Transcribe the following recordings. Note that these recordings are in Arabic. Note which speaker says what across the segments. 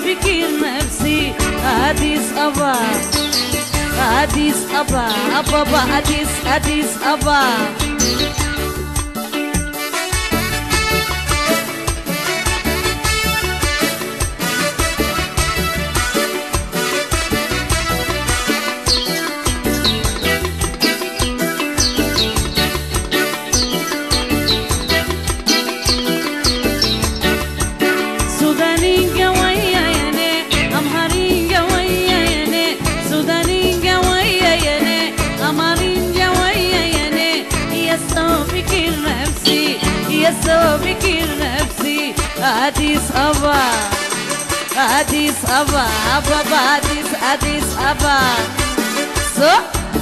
Speaker 1: فكر نفسي أديس أبا أديس أبا أبا أديس أبا فكر نفسي أديس أبا أديس أبا أبا أديس أبا صح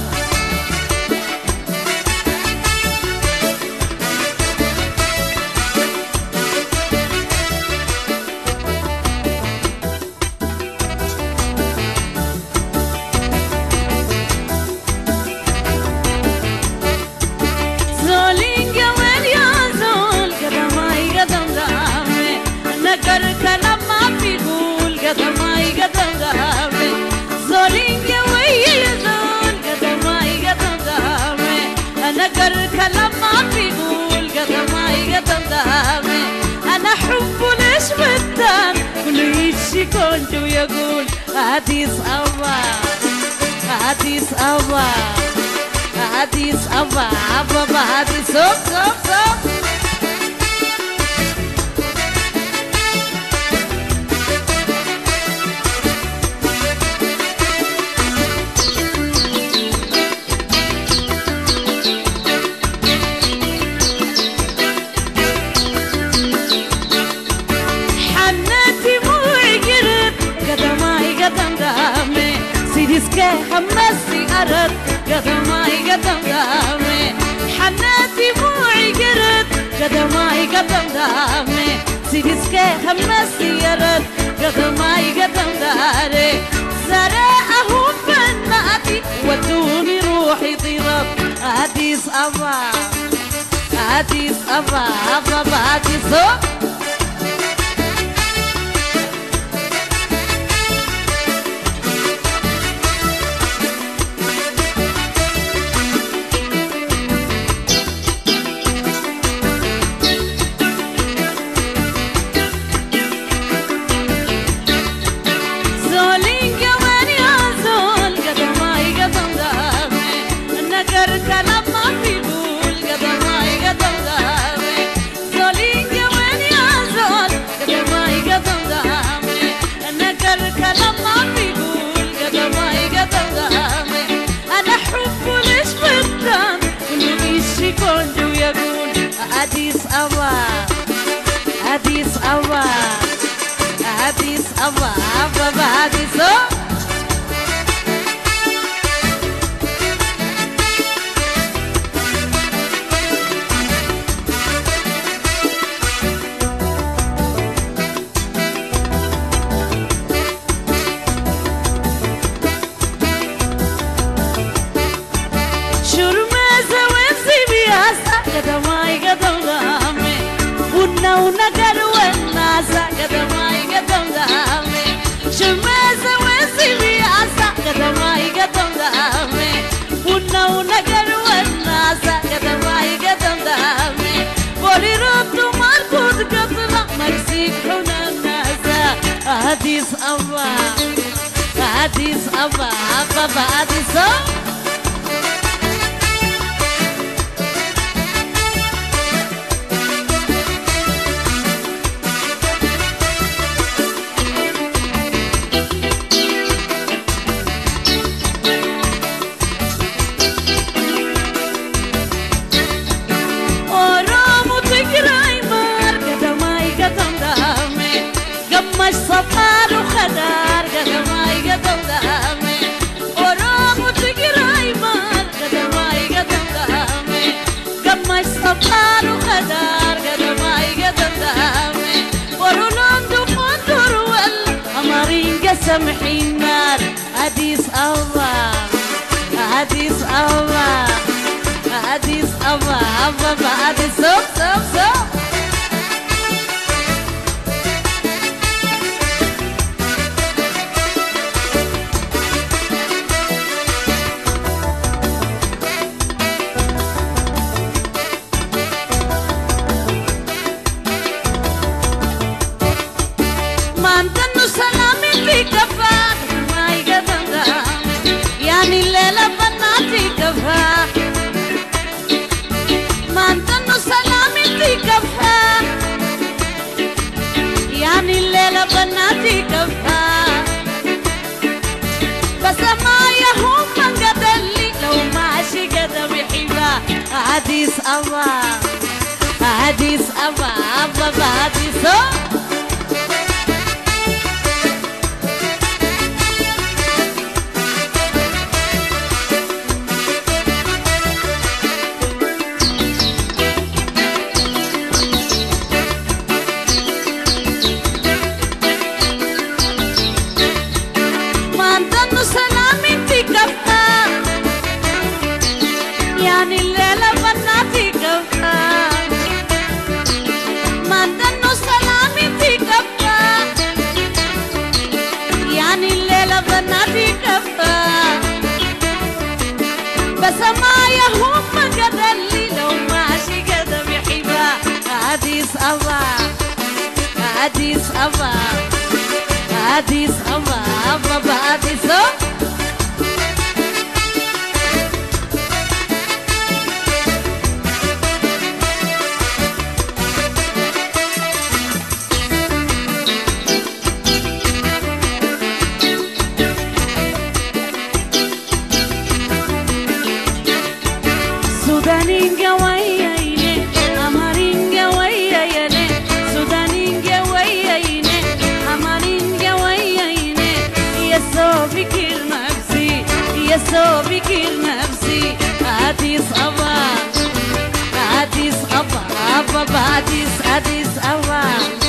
Speaker 1: قدماي قدم دامي زولين قوية يزول قدماي قدم دامي أنا قر كلام ما بيقول قدماي قدم دامي أنا حب ليش بدان كل يشي كنتو يقول أديس أبا أديس أبا أديس أبا أبا أديس صوب سيدسكي حمسي أرد قدماي قدم دامي حناتي موعي قرد قدماي قدم دامي سيدسكي حمسي أرد قدماي قدم داري زرعهم بناتي ودوني روحي طيرت أديس أبا أديس أبا أبا أديس أديس أبا أديس أبا أديس أبا أبا أديس ونقر والناس قدماي قدم دامي شماسة وسيبي عسى قدماي قدم دامي ونقر والناس قدماي قدم دامي بولي ردو مركود قطلع مكسيك حنا الناس أديس أبا أديس أبا أبا أديس صفار وخدار قدماي قدم دامي ورام وتقراي مال قدماي قدم دامي قمش صفار وخدار قدماي قدم دامي ورولون دفندر والأمارين قسم حينار أديس أبا أديس أبا أديس أبا أبا أديس صوب بناتي كفا بس ما يهم من قدلي لو ماشي قدم يحبا عديس أبا عديس أبا أبا عديس يعني الليلة بناتي كفا ما دنو سلامي في كفا يعني الليلة بناتي كفا بس ما يهم قدلي لو ماشي قدم يحبا عديس أبا عديس أبا عديس أبا أبا عديس Sudaninga wayayne, amaringa wayayne, Sudaninga wayayne, amaringa wayayne, yeso bikir nafsi, Addis Ababa, Addis Ababa, Addis Ababa.